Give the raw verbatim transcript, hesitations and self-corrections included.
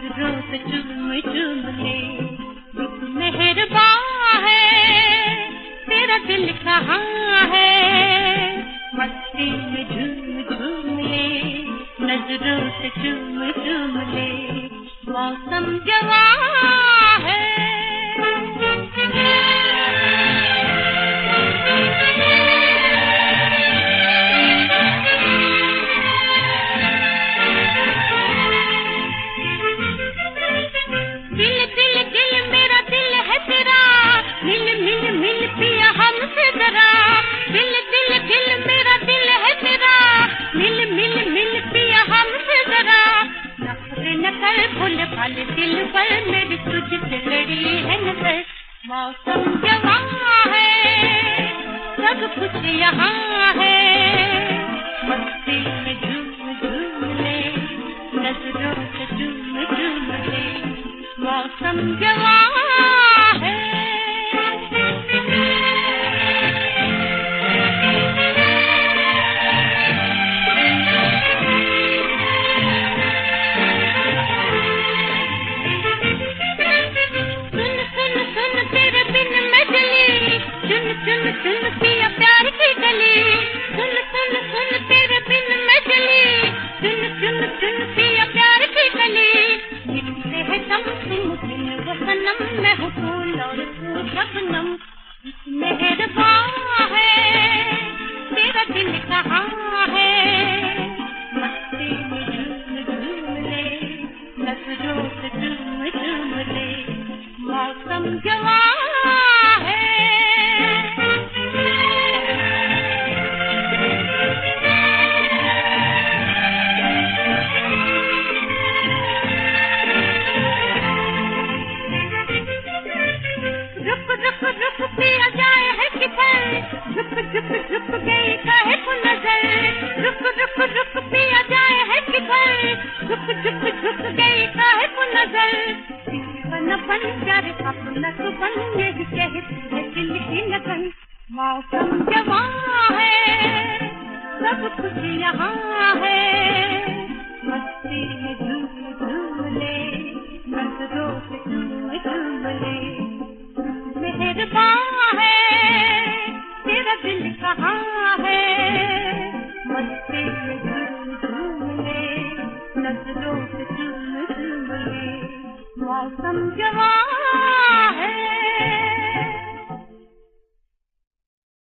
नजरों से चूम चूम ले। रुक मेहरबान है तेरा दिल कहाँ है, मस्ती में झूम झूम ले, नजरों से चूम चूम ले। मौसम जवां है दिल पर मेरी तुझसे लड़ी है नजर। मौसम जवां है सब कुछ यहाँ है, मस्ती में झूम झूम ले, नजरों से झूम झूम ले। मौसम जवां है सुन पिया प्यार की गली, सुन सुन सुन तेरे बिन मैं चली, सुन सुन सुन पिया प्यार की गली। मिलते हैं दम तुम दिन वो सनम, मैं हूँ फूल और तू शबनम। मेहरबान है तेरा दिल कहाँ है, मस्ती में झूम झूम ले, नजरों से झूम झूम ले। मौसम जवां है पिया जाए है किधर, झुक झुक झुक गई काहे को नजर। रुक रुक रुक पिया जाए है किधर, झुक झुक झुक गई काहे को नजर। बन बन प्यारे अपना तू बन, यही कहती है दिल की लगन। मौसम जवां है सब कुछ यहाँ है, मस्ती में झूम झूम ले, नजरों से झूम झूम ले। मेहरबान है तेरा दिल कहाँ है, मस्ती में झूम झूम ले, नजरों से झूम झूम ले। मौसम जवां है।